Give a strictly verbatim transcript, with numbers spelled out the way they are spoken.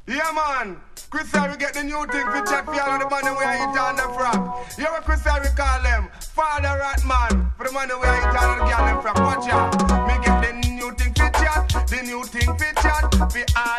Yeah, man. Chris Harry get the new thing for chat for all of the money where I eat on them from. You know what Chris Harry call them? Father Ratman. For the money where I eat on the girl them from. Watch out. Me get the new thing for chat. The new thing for chat. For all